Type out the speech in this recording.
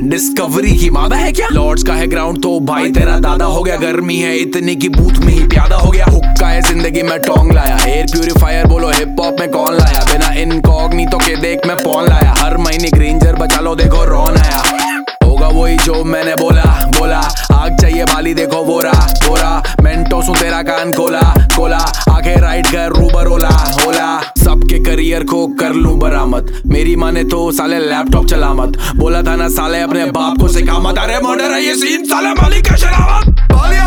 Discovery की मादा है क्या? लॉर्ड्स का है ग्राउंड तो भाई तेरा दादा हो गया। गर्मी है इतनी की बूथ में ही प्यादा हो गया। हुक्का है जिंदगी में टोंग लाया। एयर प्यूरिफायर बोलो हिप हॉप में कौन लाया? बिना इनकॉग्निटो के देख मैं फोन लाया। हर महीने ग्रेंजर बचा लो देखो रॉन आया। होगा वही जो मैंने बोला बोला। आग चाहिए बाली देखो बोरा बोरा। मेंटोस हूँ तेरा कान खोला खोला। आगे राइड कर रूबर ओला होला। सबके करियर को कर लूं बरामद। मेरी माने तो साले लैपटॉप चला मत। बोला था ना साले अपने बाप को सिखा मत। अरे मर्डर है ये सीन साले मालिक का शरावत।